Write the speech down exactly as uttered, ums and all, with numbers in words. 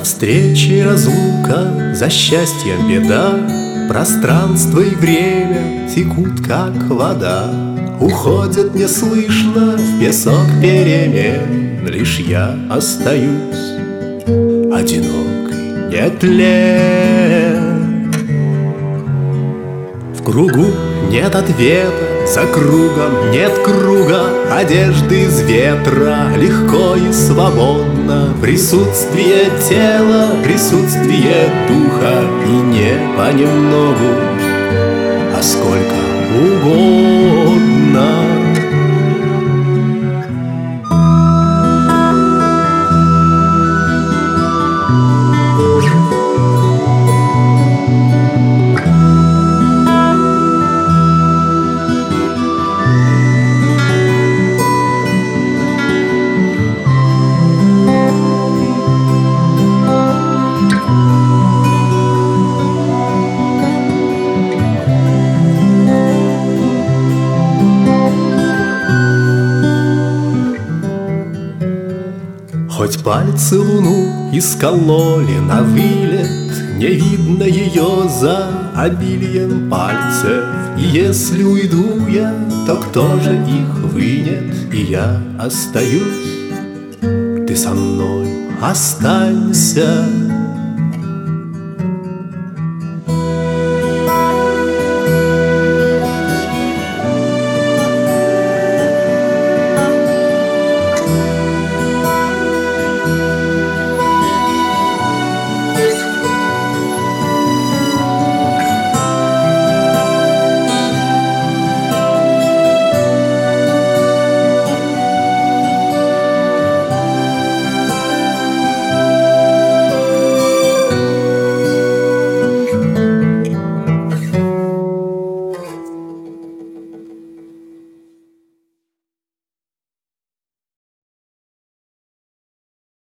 встрече разлука, за счастьем беда, пространство и время текут, как вода. Уходят неслышно в песок перемен, лишь я остаюсь одинокий, нетлен. В кругу нет ответа, за кругом нет круга, одежды из ветра, легко и свободно. Присутствие тела, присутствие духа, и не понемногу, а сколько угодно. Хоть пальцы луну искололи на вылет, не видно ее за обилием пальцев. И если уйду я, то кто же их вынет? И я остаюсь, ты со мной останься.